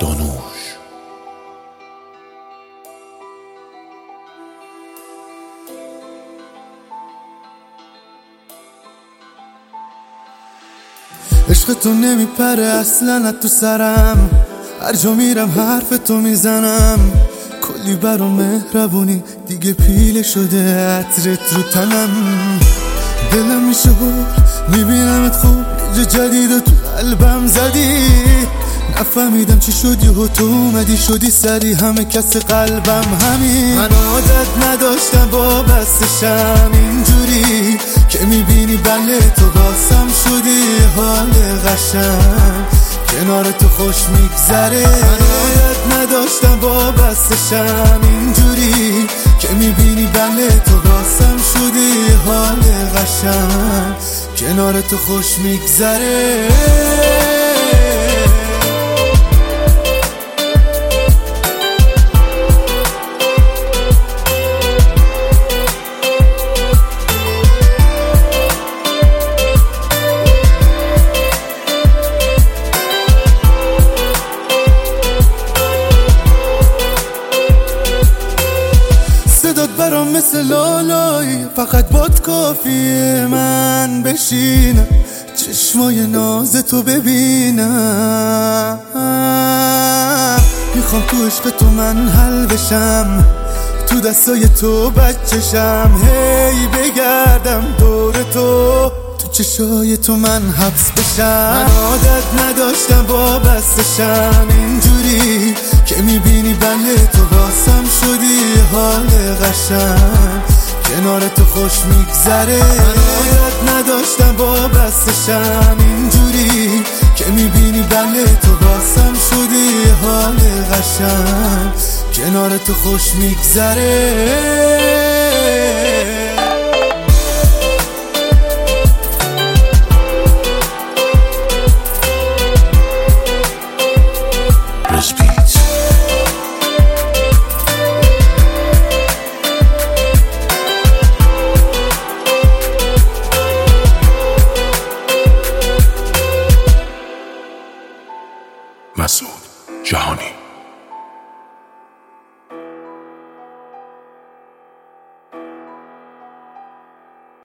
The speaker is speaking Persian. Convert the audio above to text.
دانوش. عشق تو نمیپره اصلا تو سرم، هر جا میرم حرف تو میزنم. کلی برام مهربونی دیگه پیله شده عطرت رو تنم. دلم میشه بر میبینمت خوب یه جدید تو قلبم زدی. نفهمیدم چی شدی و تو اومدی شدی سری همه کس قلبم همین. من عادت نداشتم با بستشم اینجوری که میبینی بله تو باسم شدی حال قشنگ کنار تو خوش میگذره. من عادت نداشتم با بستشم اینجوری که میبینی بله تو باسم شدی حال قشنگ کنار تو خوش میگذره. صدات برام مثل لالایی فقط باد کافیه من بشینم چشمای ناز تو ببینم. میخوام تو عشق تو من حل بشم تو دستای تو بچشم هی بگردم دور تو چشای تو من حبس بشم. من عادت نداشتم با بستشم اینجوری که میبینی بله تو باسم شدی حال قشنگ کنار تو خوش میگذره. من عادت نداشتم با بستشم اینجوری که میبینی بله تو باسم شدی حال قشنگ کنار تو خوش میگذره. مسعود جهانی.